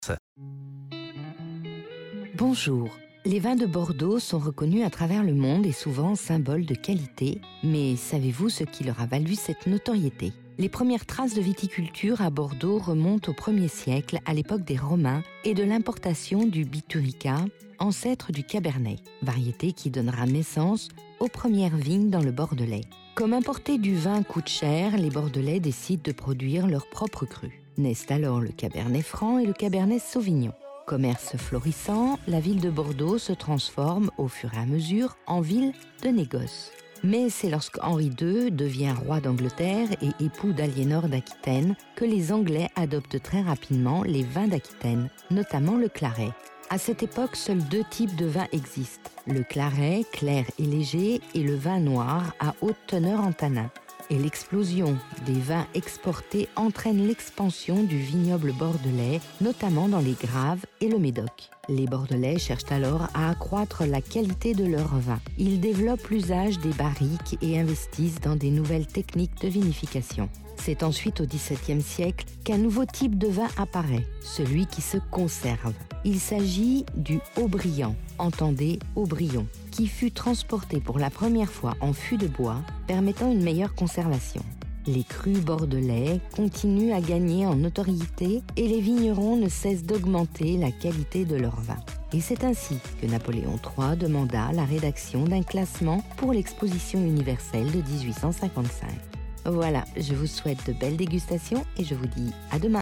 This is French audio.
Bonjour. Les vins de Bordeaux sont reconnus à travers le monde et souvent symboles de qualité, mais savez-vous ce qui leur a valu cette notoriété ? Les premières traces de viticulture à Bordeaux remontent au 1er siècle, à l'époque des Romains, et de l'importation du Biturica, ancêtre du Cabernet, variété qui donnera naissance aux premières vignes dans le Bordelais. Comme importer du vin coûte cher, les Bordelais décident de produire leur propre cru. Naissent alors le Cabernet Franc et le Cabernet Sauvignon. Commerce florissant, la ville de Bordeaux se transforme au fur et à mesure en ville de négoce. Mais c'est lorsqu'Henri II devient roi d'Angleterre et époux d'Aliénor d'Aquitaine que les Anglais adoptent très rapidement les vins d'Aquitaine, notamment le claret. À cette époque, seuls 2 types de vins existent, le claret, clair et léger, et le vin noir à haute teneur en tanin. Et l'explosion des vins exportés entraîne l'expansion du vignoble bordelais, notamment dans les Graves et le Médoc. Les Bordelais cherchent alors à accroître la qualité de leurs vins. Ils développent l'usage des barriques et investissent dans des nouvelles techniques de vinification. C'est ensuite au XVIIe siècle qu'un nouveau type de vin apparaît, celui qui se conserve. Il s'agit du Haut-Briand, entendez Haut-Brion, qui fut transporté pour la première fois en fût de bois, permettant une meilleure conservation. Les crus bordelais continuent à gagner en notoriété et les vignerons ne cessent d'augmenter la qualité de leurs vins. Et c'est ainsi que Napoléon III demanda la rédaction d'un classement pour l'exposition universelle de 1855. Voilà, je vous souhaite de belles dégustations et je vous dis à demain.